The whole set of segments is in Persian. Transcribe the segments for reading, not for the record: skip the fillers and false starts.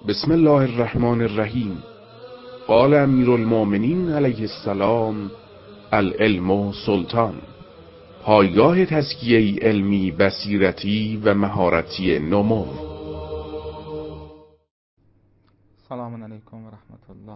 بسم الله الرحمن الرحیم. قال امیر المؤمنین علیه السلام: العلم سلطان. پایگاه تزکیه علمی، بصیرتی و مهارتی نمو. سلام علیکم و رحمت الله.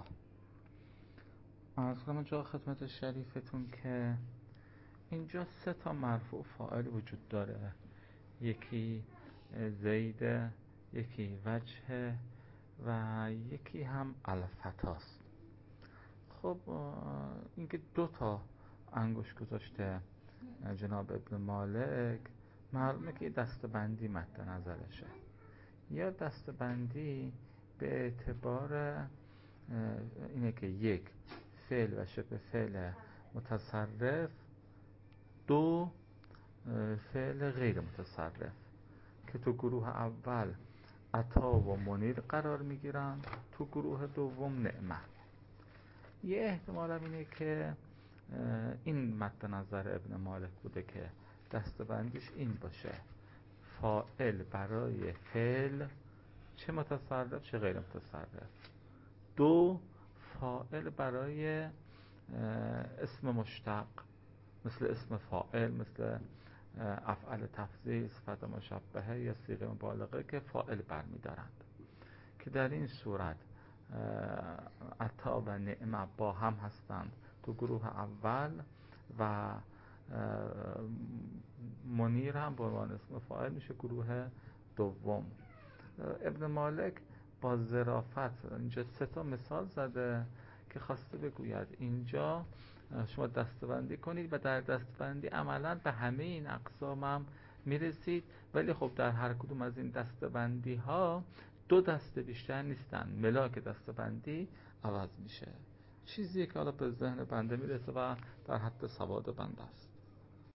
عرض کنم جا خدمت شریفتون که اینجا 3 مرفوع فاعل وجود داره. یکی زید، یکی وجه و یکی هم الفتاست. خب اینکه 2 انگشت گذاشته جناب ابن مالک، معلومه که دستبندی مد نظرشه. یا دستبندی به اعتبار اینه که 1 فعل و شبه فعل متصرف، 2 فعل غیر متصرف که تو گروه اول عطا و منیر قرار میگیرن، تو گروه دوم نعمه. یه احتمال هم اینه که این مد نظر ابن مالک بوده که دستبندیش این باشه: فاعل برای فعل چه متصرف چه غیر متصرف، 2 فاعل برای اسم مشتق مثل اسم فاعل، مثل افعال تفضیل، صفت مشبهه یا صیغه مبالغه که فاعل برمی‌دارند، که در این صورت عطا و نعمه با هم هستند تو گروه اول و منیر هم به عنوان اسم فاعل میشه گروه دوم. ابن مالک با ظرافت اینجا 3 مثال زده که خواسته بگوید اینجا شما دستبندی کنید و در دستبندی عملا به همه این اقسام هم میرسید، ولی خب در هر کدوم از این دستبندی ها 2 دسته بیشتر نیستن، ملاک دستبندی عوض میشه. چیزی که حالا به ذهن بنده میرسه و در حد سواد بنده است.